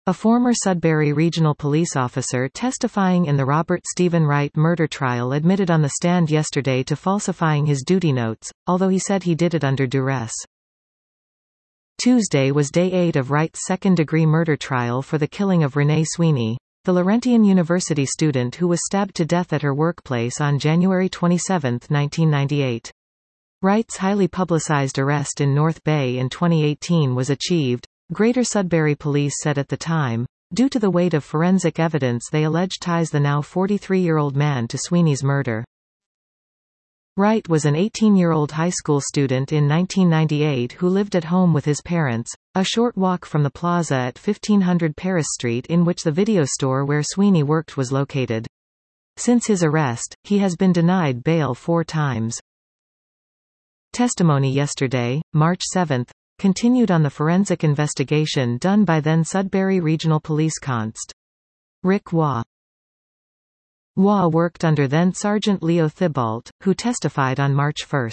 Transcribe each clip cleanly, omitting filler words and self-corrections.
A former Sudbury Regional Police officer testifying in the Robert Stephen Wright murder trial admitted on the stand yesterday to falsifying his duty notes, although he said he did it under duress. Tuesday was day 8 of Wright's second-degree murder trial for the killing of Renee Sweeney, the Laurentian University student who was stabbed to death at her workplace on January 27, 1998. Wright's highly publicized arrest in North Bay in 2018 was achieved, Greater Sudbury Police said at the time, due to the weight of forensic evidence they allege ties the now 43-year-old man to Sweeney's murder. Wright was an 18-year-old high school student in 1998 who lived at home with his parents, a short walk from the plaza at 1500 Paris Street in which the video store where Sweeney worked was located. Since his arrest, he has been denied bail 4 times. Testimony yesterday, March 7, continued on the forensic investigation done by then Sudbury Regional Police Const. Rick Waugh. Waugh worked under then Sergeant Leo Thibault, who testified on March 1.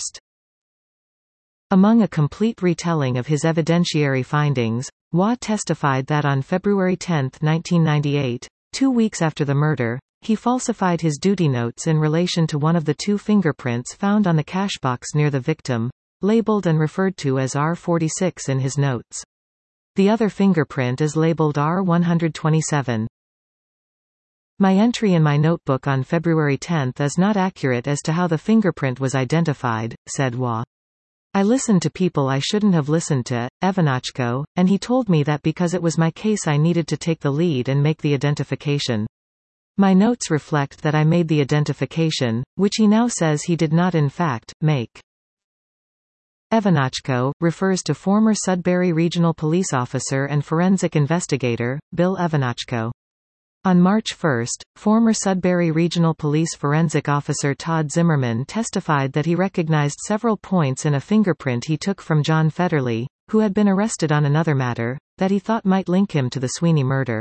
Among a complete retelling of his evidentiary findings, Waugh testified that on February 10, 1998, 2 weeks after the murder, he falsified his duty notes in relation to one of the 2 fingerprints found on the cash box near the victim, labeled and referred to as R46 in his notes. The other fingerprint is labeled R127. My entry in my notebook on February 10 is not accurate as to how the fingerprint was identified, said Waugh. I listened to people I shouldn't have listened to, Evanachko, and he told me that because it was my case I needed to take the lead and make the identification. My notes reflect that I made the identification, which he now says he did not in fact, make. Evanachko refers to former Sudbury Regional Police officer and forensic investigator, Bill Evanachko. On March 1, former Sudbury Regional Police forensic officer Todd Zimmerman testified that he recognized several points in a fingerprint he took from John Federley, who had been arrested on another matter, that he thought might link him to the Sweeney murder.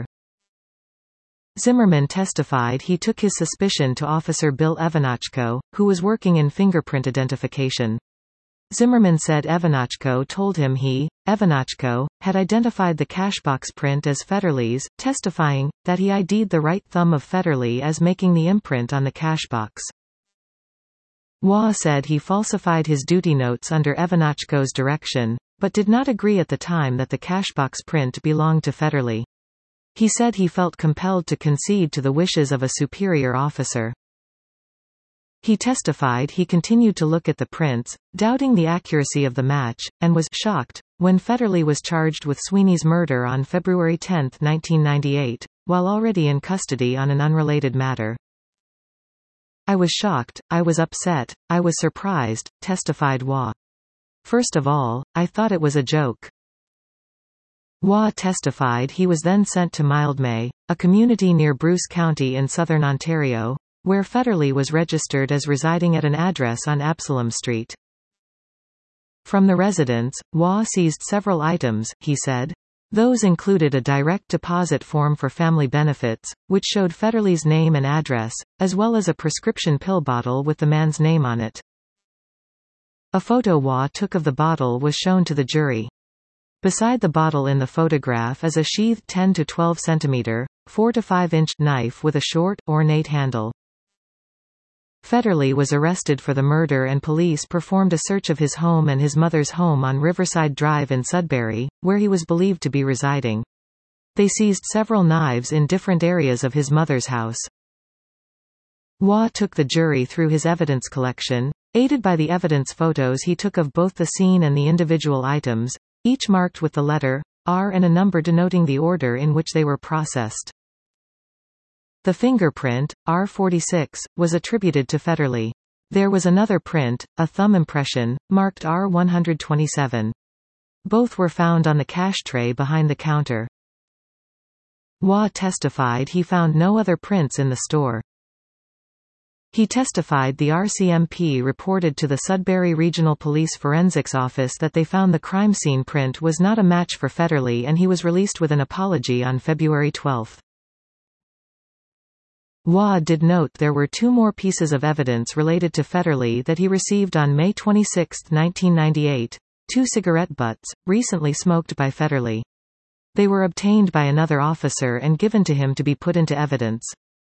Zimmerman testified he took his suspicion to Officer Bill Evanachko, who was working in fingerprint identification. Zimmerman said Evanachko told him he, Evanachko, had identified the cashbox print as Federley's, testifying that he ID'd the right thumb of Federley as making the imprint on the cashbox. Waugh said he falsified his duty notes under Evanachko's direction, but did not agree at the time that the cashbox print belonged to Federley. He said he felt compelled to concede to the wishes of a superior officer. He testified he continued to look at the prints, doubting the accuracy of the match, and was shocked when Federley was charged with Sweeney's murder on February 10, 1998, while already in custody on an unrelated matter. I was shocked, I was upset, I was surprised, testified Waugh. First of all, I thought it was a joke. Waugh testified he was then sent to Mildmay, a community near Bruce County in southern Ontario, where Federley was registered as residing at an address on Absalom Street. From the residence, Waugh seized several items, he said. Those included a direct deposit form for family benefits, which showed Federley's name and address, as well as a prescription pill bottle with the man's name on it. A photo Waugh took of the bottle was shown to the jury. Beside the bottle in the photograph is a sheathed 10 to 12 cm, 4 to 5 inch knife with a short, ornate handle. Federley was arrested for the murder and police performed a search of his home and his mother's home on Riverside Drive in Sudbury, where he was believed to be residing. They seized several knives in different areas of his mother's house. Waugh took the jury through his evidence collection, aided by the evidence photos he took of both the scene and the individual items, each marked with the letter R and a number denoting the order in which they were processed. The fingerprint, R46, was attributed to Federley. There was another print, a thumb impression, marked R127. Both were found on the cash tray behind the counter. Waugh testified he found no other prints in the store. He testified the RCMP reported to the Sudbury Regional Police Forensics Office that they found the crime scene print was not a match for Federley and he was released with an apology on February 12. Waugh did note there were 2 more pieces of evidence related to Federley that he received on May 26, 1998, 2 cigarette butts, recently smoked by Federley. They were obtained by another officer and given to him to be put into evidence.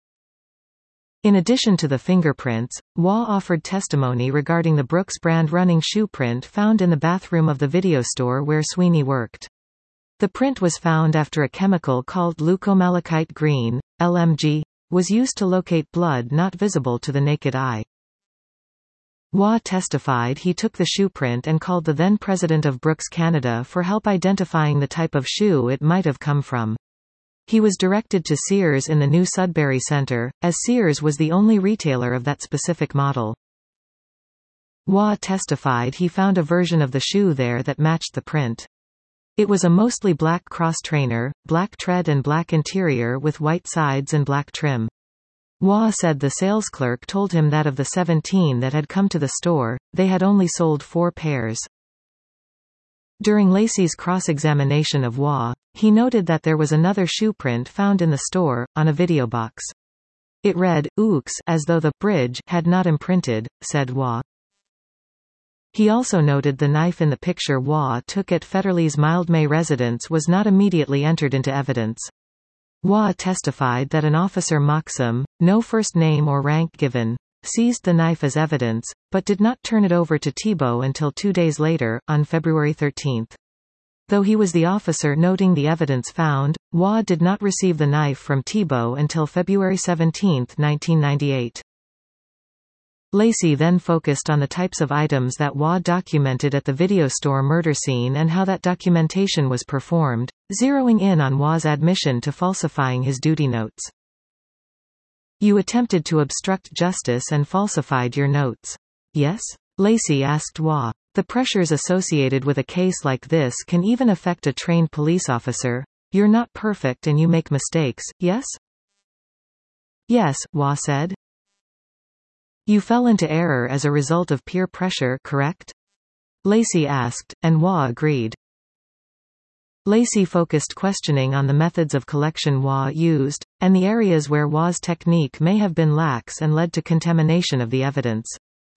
In addition to the fingerprints, Waugh offered testimony regarding the Brooks brand running shoe print found in the bathroom of the video store where Sweeney worked. The print was found after a chemical called leucomalachite green, LMG, was used to locate blood not visible to the naked eye. Waugh testified he took the shoe print and called the then president of Brooks Canada for help identifying the type of shoe it might have come from. He was directed to Sears in the new Sudbury Centre, as Sears was the only retailer of that specific model. Waugh testified he found a version of the shoe there that matched the print. It was a mostly black cross trainer, black tread and black interior with white sides and black trim. Waugh said the sales clerk told him that of the 17 that had come to the store, they had only sold 4 pairs. During Lacey's cross-examination of Waugh, he noted that there was another shoe print found in the store, on a video box. It read, "Ooks," as though the bridge had not imprinted, said Waugh. He also noted the knife in the picture Waugh took at Federley's Mildmay residence was not immediately entered into evidence. Waugh testified that an officer Moxham, no first name or rank given, seized the knife as evidence, but did not turn it over to Thibault until 2 days later, on February 13. Though he was the officer noting the evidence found, Waugh did not receive the knife from Thibault until February 17, 1998. Lacey then focused on the types of items that Waugh documented at the video store murder scene and how that documentation was performed, zeroing in on Waugh's admission to falsifying his duty notes. "You attempted to obstruct justice and falsified your notes. Yes?" Lacey asked Waugh. "The pressures associated with a case like this can even affect a trained police officer. You're not perfect and you make mistakes, yes?" "Yes," Waugh said. "You fell into error as a result of peer pressure, correct?" Lacey asked, and Waugh agreed. Lacey focused questioning on the methods of collection Waugh used, and the areas where Waugh's technique may have been lax and led to contamination of the evidence.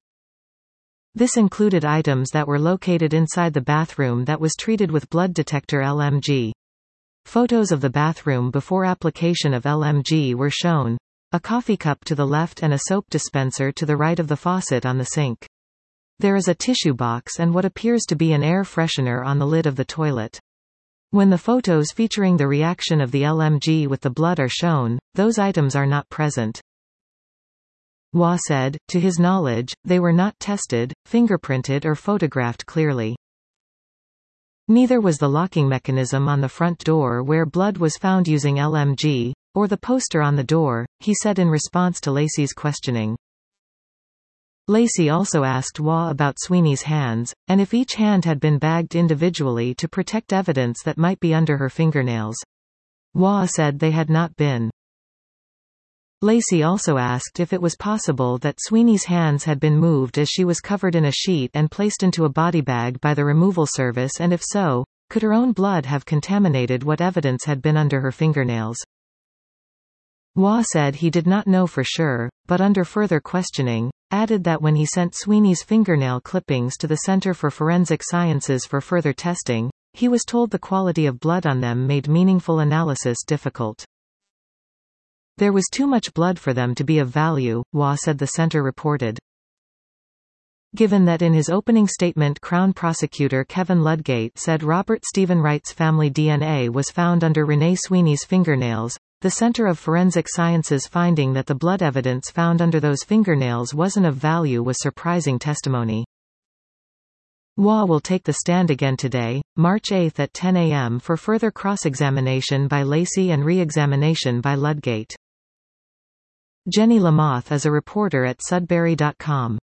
This included items that were located inside the bathroom that was treated with blood detector LMG. Photos of the bathroom before application of LMG were shown. A coffee cup to the left and a soap dispenser to the right of the faucet on the sink. There is a tissue box and what appears to be an air freshener on the lid of the toilet. When the photos featuring the reaction of the LMG with the blood are shown, those items are not present. Waugh said, to his knowledge, they were not tested, fingerprinted or photographed clearly. Neither was the locking mechanism on the front door where blood was found using LMG, or the poster on the door, he said in response to Lacey's questioning. Lacey also asked Waugh about Sweeney's hands, and if each hand had been bagged individually to protect evidence that might be under her fingernails. Waugh said they had not been. Lacey also asked if it was possible that Sweeney's hands had been moved as she was covered in a sheet and placed into a body bag by the removal service, and if so, could her own blood have contaminated what evidence had been under her fingernails. Waugh said he did not know for sure, but under further questioning, added that when he sent Sweeney's fingernail clippings to the Center for Forensic Sciences for further testing, he was told the quality of blood on them made meaningful analysis difficult. There was too much blood for them to be of value, Waugh said the center reported. Given that in his opening statement Crown Prosecutor Kevin Ludgate said Robert Stephen Wright's family DNA was found under Renee Sweeney's fingernails, the Center of Forensic Sciences finding that the blood evidence found under those fingernails wasn't of value was surprising testimony. Waugh will take the stand again today, March 8 at 10 a.m. for further cross-examination by Lacey and re-examination by Ludgate. Jenny Lamoth is a reporter at Sudbury.com.